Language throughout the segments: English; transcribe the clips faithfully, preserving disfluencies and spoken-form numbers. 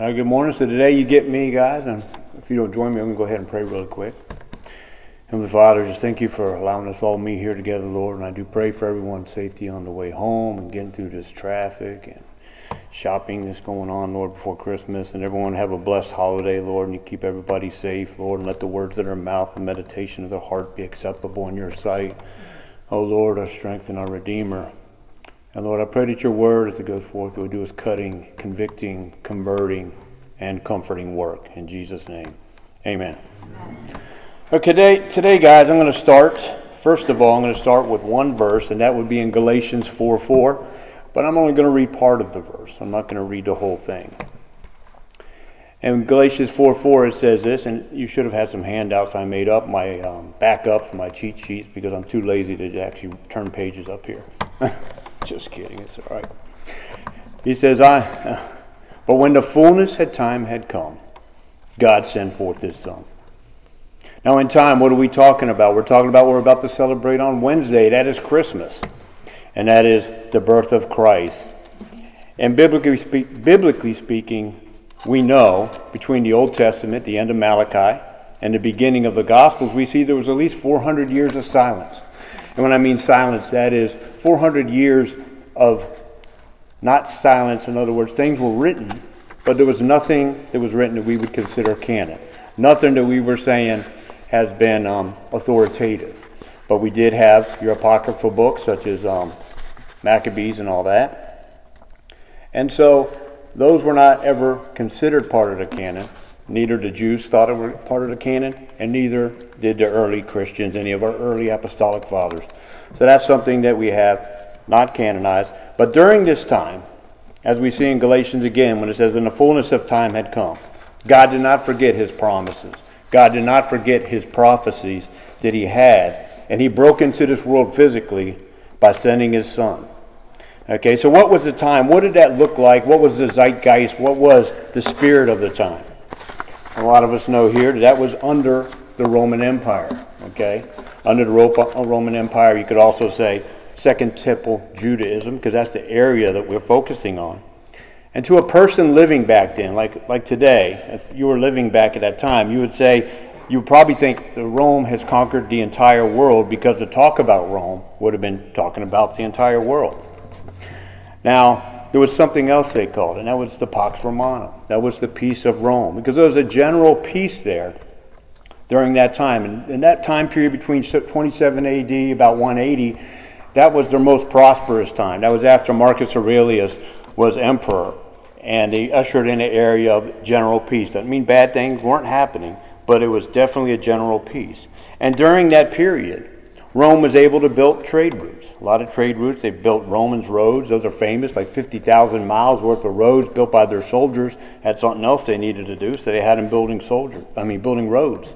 Uh, good morning. So today you get me, guys, and if you don't join me, I'm going to go ahead and pray really quick. Heavenly Father, just thank you for allowing us all to meet here together, Lord, and I do pray for everyone's safety on the way home and getting through this traffic and shopping that's going on, Lord, before Christmas, and everyone have a blessed holiday, Lord, and you keep everybody safe, Lord, and let the words of their mouth and meditation of their heart be acceptable in your sight. Oh, Lord, our strength and our Redeemer. And Lord, I pray that your word as it goes forth will do its cutting, convicting, converting, and comforting work. In Jesus' name, amen. Amen. Okay, today, today, guys, I'm going to start, first of all, I'm going to start with one verse, and that would be in Galatians four four. But I'm only going to read part of the verse. I'm not going to read the whole thing. In Galatians four four, it says this, and you should have had some handouts I made up, my um, backups, my cheat sheets, because I'm too lazy to actually turn pages up here. Just kidding, it's all right. He says, I, uh, but when the fullness of time had come, God sent forth his Son. Now in time, what are we talking about? We're talking about what we're about to celebrate on Wednesday. That is Christmas. And that is the birth of Christ. And biblically, speak, biblically speaking, we know between the Old Testament, the end of Malachi, and the beginning of the Gospels, we see there was at least four hundred years of silence. And when I mean silence, that is four hundred years of not silence. In other words, things were written, but there was nothing that was written that we would consider canon. Nothing that we were saying has been um, authoritative. But we did have your apocryphal books, such as um, Maccabees and all that. And so those were not ever considered part of the canon. Neither the Jews thought it were part of the canon, and neither did the early Christians, any of our early apostolic fathers. So that's something that we have not canonized. But during this time, as we see in Galatians again, when it says, "In the fullness of time had come," God did not forget his promises. God did not forget his prophecies that he had. And he broke into this world physically by sending his Son. Okay, so what was the time? What did that look like? What was the zeitgeist? What was the spirit of the time? A lot of us know here that that was under the Roman Empire. Okay, under the Roman Empire, you could also say Second Temple Judaism, because that's the area that we're focusing on. And to a person living back then, like like today, if you were living back at that time, you would say, you would probably think that Rome has conquered the entire world, because to talk about Rome would have been talking about the entire world. Now, there was something else they called, and that was the Pax Romana. That was the peace of Rome, because there was a general peace there during that time. And in that time period between twenty-seven A D, about one eighty, that was their most prosperous time. That was after Marcus Aurelius was emperor, and they ushered in an area of general peace. Doesn't mean bad things weren't happening, but it was definitely a general peace. And during that period, Rome was able to build trade routes. A lot of trade routes. They built Romans roads. Those are famous, like fifty thousand miles worth of roads built by their soldiers. Had something else they needed to do, so they had them building soldiers. I mean, building roads.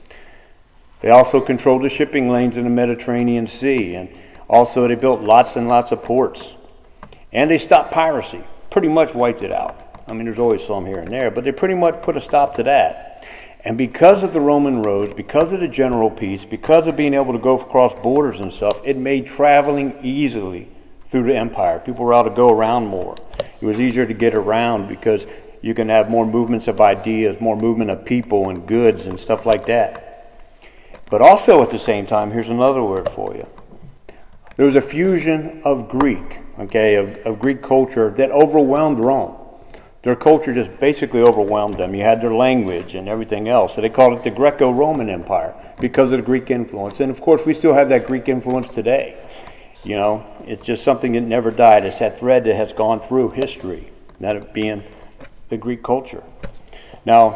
They also controlled the shipping lanes in the Mediterranean Sea, and also they built lots and lots of ports. And they stopped piracy. Pretty much wiped it out. I mean, there's always some here and there, but they pretty much put a stop to that. And because of the Roman roads, because of the general peace, because of being able to go across borders and stuff, it made traveling easily through the empire. People were able to go around more. It was easier to get around because you can have more movements of ideas, more movement of people and goods and stuff like that. But also at the same time, here's another word for you. There was a fusion of Greek, okay, of, of Greek culture that overwhelmed Rome. Their culture just basically overwhelmed them. You had their language and everything else. So they called it the Greco-Roman Empire because of the Greek influence. And of course, we still have that Greek influence today. You know, it's just something that never died. It's that thread that has gone through history, that being the Greek culture. Now,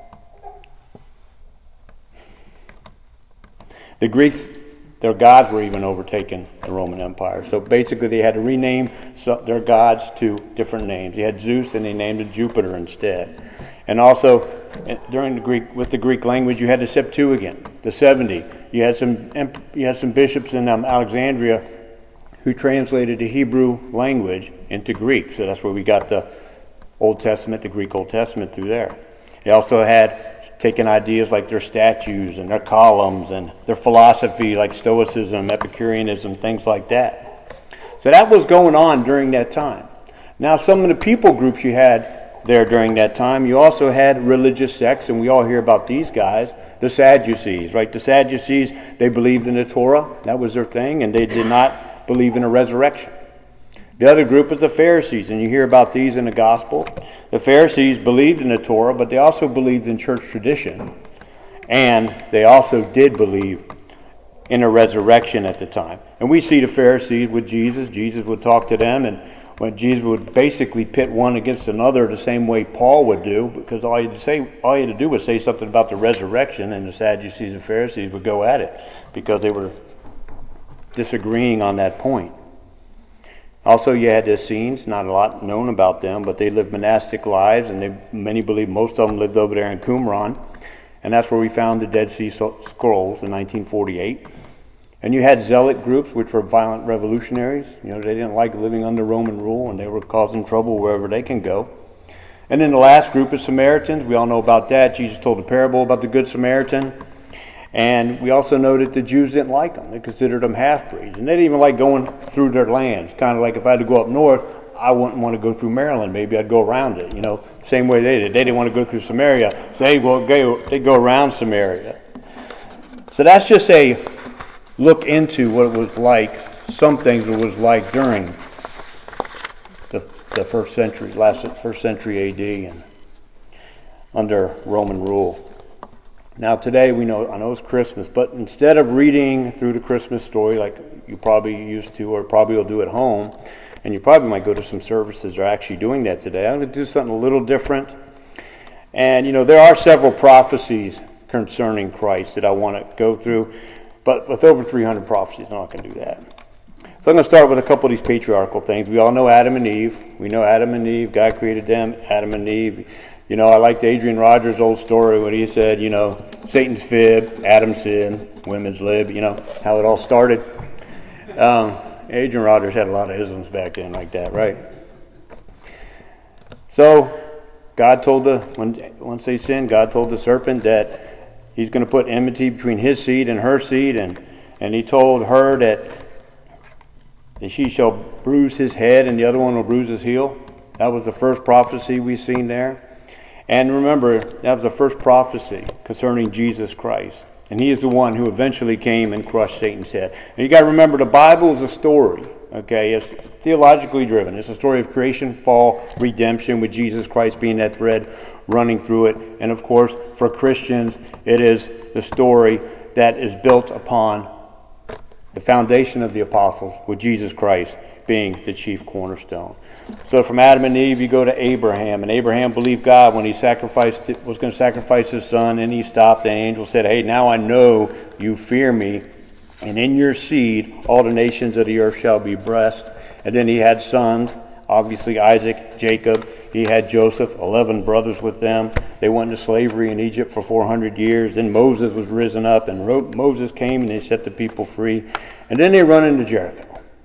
the Greeks, their gods were even overtaking the Roman Empire. So basically they had to rename their gods to different names. You had Zeus and they named it Jupiter instead. And also during the Greek, with the Greek language, you had the Septuagint, the seventy. You had some you had some bishops in um, Alexandria who translated the Hebrew language into Greek. So that's where we got the Old Testament, the Greek Old Testament through there. They also had taken ideas like their statues and their columns and their philosophy like Stoicism, Epicureanism, things like that. So that was going on during that time. Now some of the people groups you had there during that time. You also had religious sects, and we all hear about these guys, the Sadducees, right? The Sadducees, they believed in the Torah. That was their thing, and they did not believe in a resurrection. The other group is the Pharisees, and you hear about these in the gospel. The Pharisees believed in the Torah, but they also believed in church tradition, and they also did believe in a resurrection at the time. And we see the Pharisees with Jesus. Jesus would talk to them, and when Jesus would basically pit one against another the same way Paul would do, because all you had to say, all you had to do was say something about the resurrection, and the Sadducees and Pharisees would go at it because they were disagreeing on that point. Also, you had the Essenes, not a lot known about them, but they lived monastic lives, and they, many believe most of them lived over there in Qumran, and that's where we found the Dead Sea Scrolls in nineteen forty-eight. And you had zealot groups, which were violent revolutionaries. You know, they didn't like living under Roman rule, and they were causing trouble wherever they can go. And then the last group is Samaritans. We all know about that. Jesus told a parable about the Good Samaritan. And we also know that the Jews didn't like them. They considered them half-breeds. And they didn't even like going through their lands. Kind of like if I had to go up north, I wouldn't want to go through Maryland. Maybe I'd go around it, you know, same way they did. They didn't want to go through Samaria. So they go, they go around Samaria. So that's just a look into what it was like, some things it was like during the, the first century, last first century A D and under Roman rule. Now today we know, I know it's Christmas, but instead of reading through the Christmas story like you probably used to or probably will do at home, and you probably might go to some services that are actually doing that today, I'm going to do something a little different. And you know, there are several prophecies concerning Christ that I want to go through, but with over three hundred prophecies, I'm not going to do that. So I'm going to start with a couple of these patriarchal things. We all know Adam and Eve. We know Adam and Eve. God created them, Adam and Eve. You know, I liked Adrian Rogers' old story when he said, you know, Satan's fib, Adam's sin, women's lib, you know, how it all started. Um, Adrian Rogers had a lot of isms back then like that, right? So, God told the, when, once they sinned, God told the serpent that he's going to put enmity between his seed and her seed, and, and he told her that, that she shall bruise his head and the other one will bruise his heel. That was the first prophecy we've seen there. And remember, that was the first prophecy concerning Jesus Christ. And he is the one who eventually came and crushed Satan's head. And you got to remember, the Bible is a story, okay? It's theologically driven. It's a story of creation, fall, redemption, with Jesus Christ being that thread running through it. And of course, for Christians, it is the story that is built upon the foundation of the apostles, with Jesus Christ being the chief cornerstone. So from Adam and Eve, you go to Abraham, and Abraham believed God when he sacrificed, was going to sacrifice his son, and he stopped. The angel said, hey, now I know you fear me, and in your seed all the nations of the earth shall be blessed. And then he had sons, obviously Isaac, Jacob. He had Joseph, eleven brothers with them. They went into slavery in Egypt for four hundred years. Then Moses was risen up, and Moses came and they set the people free. And then they run into Jericho.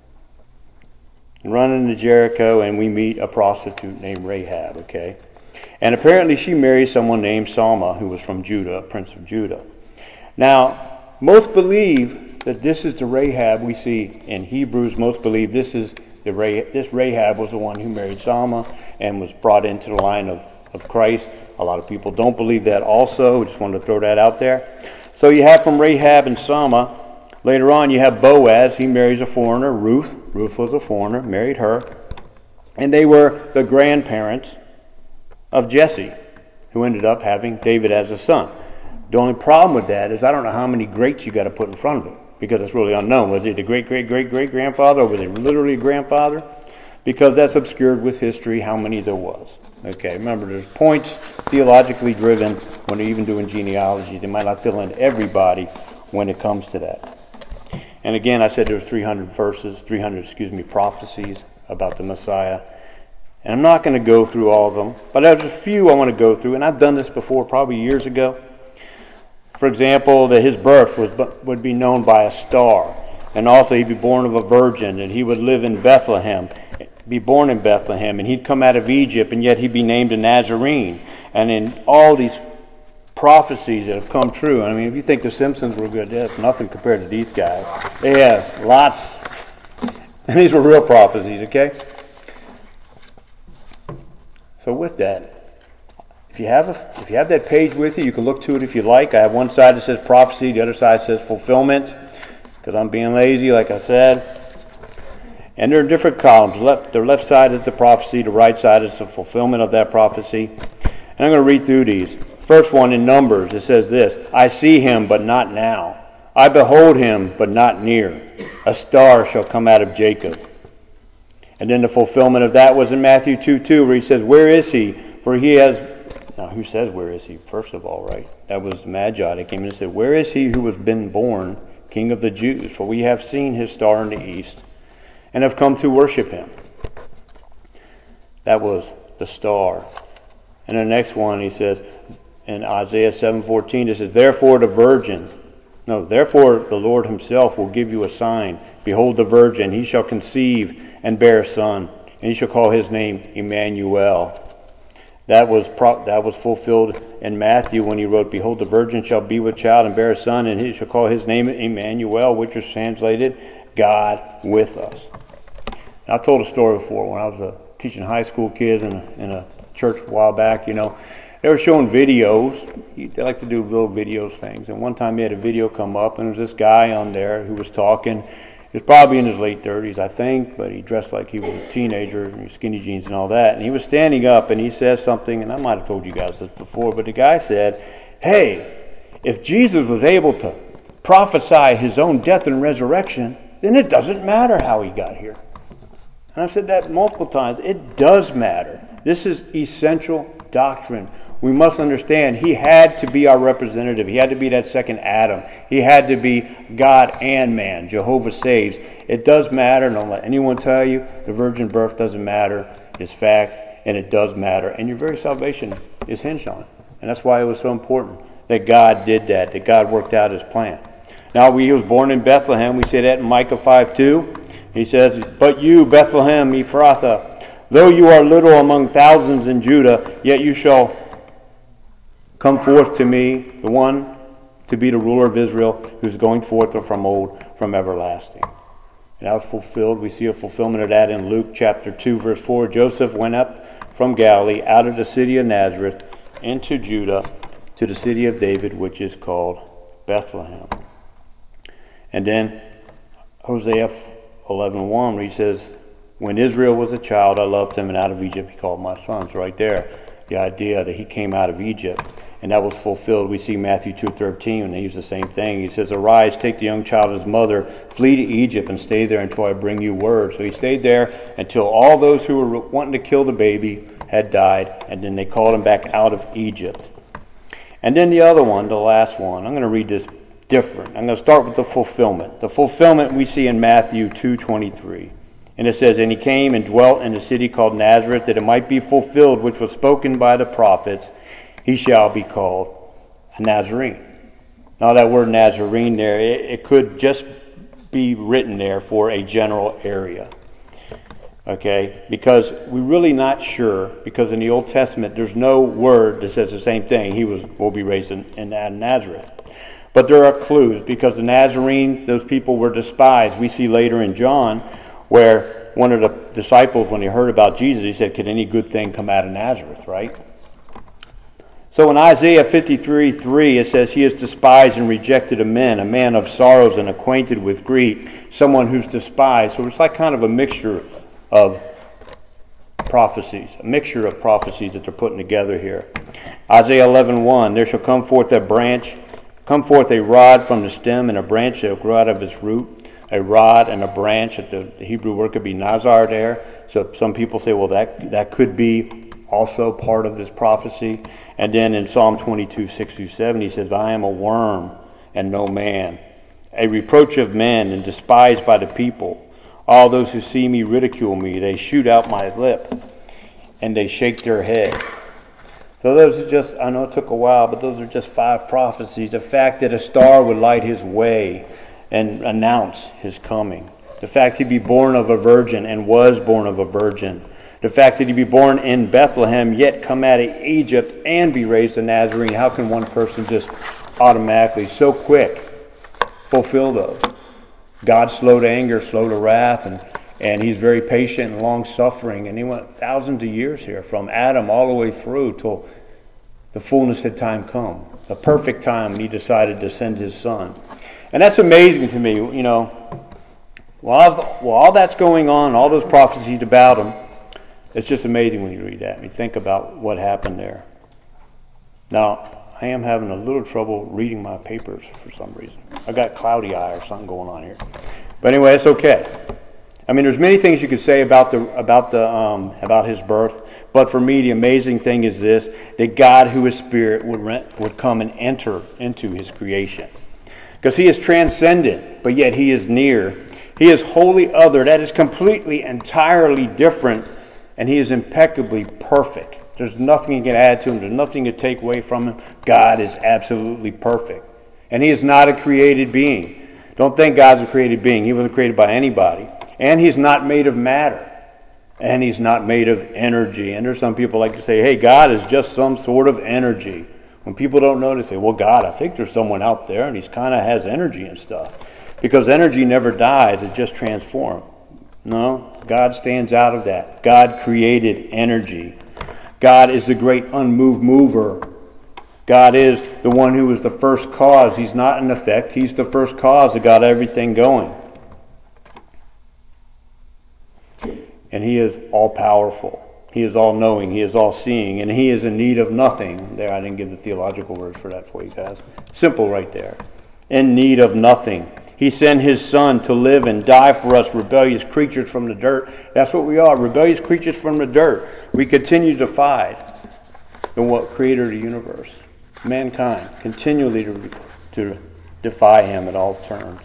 And run into Jericho, and we meet a prostitute named Rahab, okay? And apparently she marries someone named Salma, who was from Judah, a prince of Judah. Now, most believe that this is the Rahab we see in Hebrews. Most believe this is the Rahab, this Rahab was the one who married Salma and was brought into the line of, of Christ. A lot of people don't believe that also. Just wanted to throw that out there. So you have from Rahab and Salma. Later on, you have Boaz. He marries a foreigner, Ruth. Ruth was a foreigner, married her. And they were the grandparents of Jesse, who ended up having David as a son. The only problem with that is I don't know how many greats you got to put in front of him, because it's really unknown. Was he the great-great-great-great-grandfather, or was he literally a grandfather? Because that's obscured with history how many there was. Okay, remember, there's points theologically driven when they're even doing genealogy. They might not fill in everybody when it comes to that. And again, I said there were three hundred verses, three hundred, excuse me, prophecies about the Messiah. And I'm not going to go through all of them, but there's a few I want to go through, and I've done this before, probably years ago. For example, that his birth was would be known by a star, and also he'd be born of a virgin, and he would live in Bethlehem, be born in Bethlehem, and he'd come out of Egypt, and yet he'd be named a Nazarene. And in all these prophecies that have come true. I mean, if you think the Simpsons were good, that's nothing compared to these guys. They have lots, and these were real prophecies, okay? So so with that, if you have a, if you have that page with you, you can look to it if you like. I have one side that says prophecy, the other side says fulfillment, because I'm being lazy, like I said. And they're in different columns. Left, the left side is the prophecy, the right side is the fulfillment of that prophecy. And I'm going to read through these. First one in Numbers, it says this: I see him, but not now. I behold him, but not near. A star shall come out of Jacob. And then the fulfillment of that was in Matthew two two, where he says, where is he? For he has... Now, who says where is he? First of all, right? That was the Magi that came in and said, where is he who has been born King of the Jews? For we have seen his star in the east, and have come to worship him. That was the star. And the next one, he says, in Isaiah seven fourteen, it says, therefore the virgin... No, therefore the Lord himself will give you a sign. Behold the virgin, he shall conceive and bear a son, and he shall call his name Emmanuel. That was pro- that was fulfilled in Matthew when he wrote, behold the virgin shall be with child and bear a son, and he shall call his name Emmanuel, which is translated God with us. And I've told a story before when I was uh, teaching high school kids in a, in a church a while back, you know. They were showing videos. They like to do little videos things. And one time they had a video come up, and there was this guy on there who was talking. He was probably in his late thirties, I think, but he dressed like he was a teenager, skinny jeans and all that. And he was standing up, and he said something, and I might have told you guys this before, but the guy said, hey, if Jesus was able to prophesy his own death and resurrection, then it doesn't matter how he got here. And I've said that multiple times. It does matter. This is essential doctrine. We must understand he had to be our representative. He had to be that second Adam. He had to be God and man. Jehovah saves. It does matter. Don't let anyone tell you the virgin birth doesn't matter. It's fact, and it does matter. And your very salvation is hinged on it. And that's why it was so important that God did that, that God worked out his plan. Now, he was born in Bethlehem. We say that in Micah five two. He says, but you, Bethlehem Ephrathah, though you are little among thousands in Judah, yet you shall come forth to me, the one to be the ruler of Israel, who's going forth from old, from everlasting. And that was fulfilled. We see a fulfillment of that in Luke chapter two, verse four. Joseph went up from Galilee, out of the city of Nazareth, into Judah, to the city of David, which is called Bethlehem. And then Hosea eleven one, where he says, when Israel was a child, I loved him, and out of Egypt he called my sons. Right there, the idea that he came out of Egypt. And that was fulfilled. We see Matthew two thirteen, and he used the same thing. He says, arise, take the young child and his mother, flee to Egypt, and stay there until I bring you word. So he stayed there until all those who were wanting to kill the baby had died, and then they called him back out of Egypt. And then the other one, the last one, I'm going to read this different. I'm going to start with the fulfillment. The fulfillment we see in Matthew two twenty-three. And it says, and he came and dwelt in a city called Nazareth, that it might be fulfilled, which was spoken by the prophets, he shall be called a Nazarene. Now that word Nazarene there, it, it could just be written there for a general area. Okay? Because we're really not sure, because in the Old Testament there's no word that says the same thing. He was will be raised in, in Nazareth. But there are clues, because the Nazarene, those people were despised. We see later in John where one of the disciples, when he heard about Jesus, he said, could any good thing come out of Nazareth, right? So in Isaiah fifty-three three, it says, he is despised and rejected of men, a man of sorrows and acquainted with grief, someone who's despised. So it's like kind of a mixture of prophecies, a mixture of prophecies that they're putting together here. Isaiah eleven one, there shall come forth a branch, come forth a rod from the stem, and a branch shall grow out of its root. A rod and a branch, at the Hebrew word could be nazar there. So some people say, well, that that could be also part of this prophecy. And then in Psalm twenty-two, six through seven, he says, I am a worm and no man, a reproach of men and despised by the people. All those who see me ridicule me. They shoot out my lip and they shake their head. So those are just, I know it took a while, but those are just five prophecies. The fact that a star would light his way and announce his coming. The fact he'd be born of a virgin and was born of a virgin. The fact that he'd be born in Bethlehem, yet come out of Egypt and be raised a Nazarene. How can one person just automatically, so quick, fulfill those? God's slow to anger, slow to wrath, and And he's very patient and long-suffering. And he went thousands of years here, from Adam all the way through till the fullness of time come. The perfect time when he decided to send his son. And that's amazing to me, you know. While, while all that's going on, all those prophecies about him, it's just amazing when you read that and you think about what happened there. Now, I am having a little trouble reading my papers for some reason. I got cloudy eye or something going on here. But anyway, it's okay. I mean, there's many things you could say about the about the um, about his birth, but for me, the amazing thing is this: that God, who is Spirit, would rent, would come and enter into His creation, because He is transcendent, but yet He is near. He is wholly other. That is completely, entirely different, and He is impeccably perfect. There's nothing you can add to Him. There's nothing to take away from Him. God is absolutely perfect, and He is not a created being. Don't think God's a created being. He wasn't created by anybody. And He's not made of matter. And He's not made of energy. And there's some people like to say, hey, God is just some sort of energy. When people don't know, they say, well, God, I think there's someone out there and He's kind of has energy and stuff. Because energy never dies, it just transforms. No, God stands out of that. God created energy. God is the great unmoved mover. God is the one who was the first cause. He's not an effect. He's the first cause that got everything going. And He is all-powerful. He is all-knowing. He is all-seeing. And He is in need of nothing. There, I didn't give the theological words for that for you guys. Simple right there. In need of nothing. He sent His Son to live and die for us, rebellious creatures from the dirt. That's what we are, rebellious creatures from the dirt. We continue to fight the what creator of the universe. Mankind, continually to, to defy Him at all terms.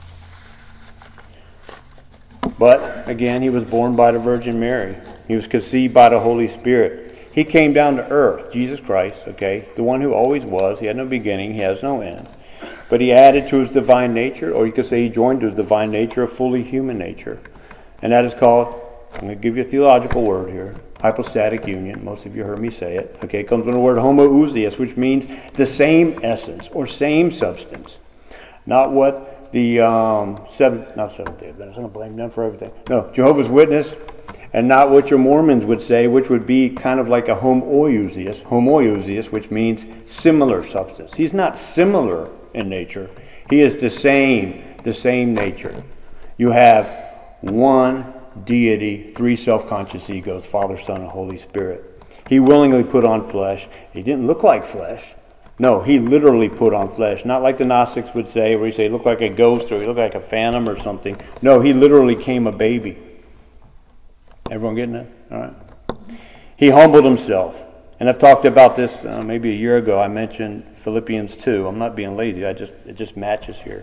But, again, He was born by the Virgin Mary. He was conceived by the Holy Spirit. He came down to earth, Jesus Christ, okay, the one who always was. He had no beginning. He has no end. But He added to His divine nature, or you could say He joined to His divine nature, a fully human nature. And that is called, I'm going to give you a theological word here, hypostatic union. Most of you heard me say it. Okay, it comes from the word homoousios, which means the same essence or same substance. Not what the um, seventh, not Seventh-day Adventists, I'm going to blame them for everything. No, Jehovah's Witness, and not what your Mormons would say, which would be kind of like a homoousios, homoousios, which means similar substance. He's not similar in nature. He is the same, the same nature. You have one deity, three self-conscious egos, Father, Son, and Holy Spirit. He willingly put on flesh. He didn't look like flesh. No, He literally put on flesh. Not like the Gnostics would say, where you say he looked like a ghost or he looked like a phantom or something. No, He literally came a baby. Everyone getting that? All right. He humbled Himself. And I've talked about this uh, maybe a year ago. I mentioned Philippians two. I'm not being lazy. I just it just matches here.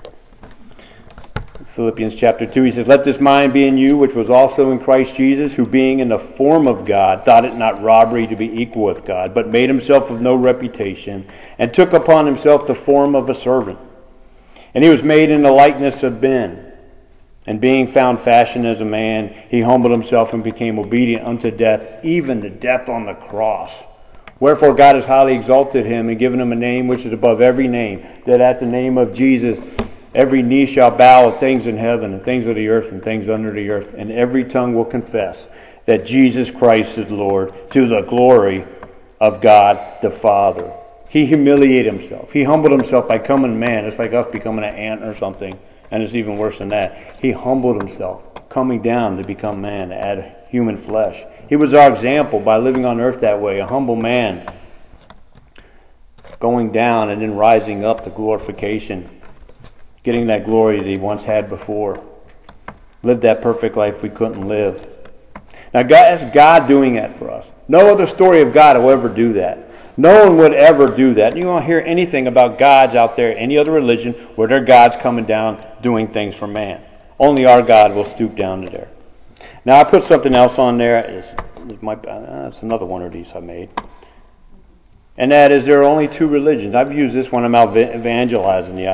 Philippians chapter two, he says, let this mind be in you, which was also in Christ Jesus, who being in the form of God, thought it not robbery to be equal with God, but made Himself of no reputation, and took upon Himself the form of a servant. And He was made in the likeness of men. And being found fashioned as a man, He humbled Himself and became obedient unto death, even the death on the cross. Wherefore God has highly exalted Him and given Him a name which is above every name, that at the name of Jesus every knee shall bow of things in heaven and things of the earth and things under the earth, and every tongue will confess that Jesus Christ is Lord, to the glory of God the Father. He humiliated Himself. He humbled Himself by becoming man. It's like us becoming an ant or something, and it's even worse than that. He humbled Himself, coming down to become man, to add human flesh. He was our example by living on earth that way, a humble man, going down and then rising up to glorification, getting that glory that He once had before. Lived that perfect life we couldn't live. Now, God, that's God doing that for us. No other story of God will ever do that. No one would ever do that. You won't hear anything about gods out there, any other religion, where their God's coming down doing things for man. Only our God will stoop down to there. Now, I put something else on there. It's, it might, uh, it's another one of these I made. And that is, there are only two religions. I've used this when I'm out evangelizing the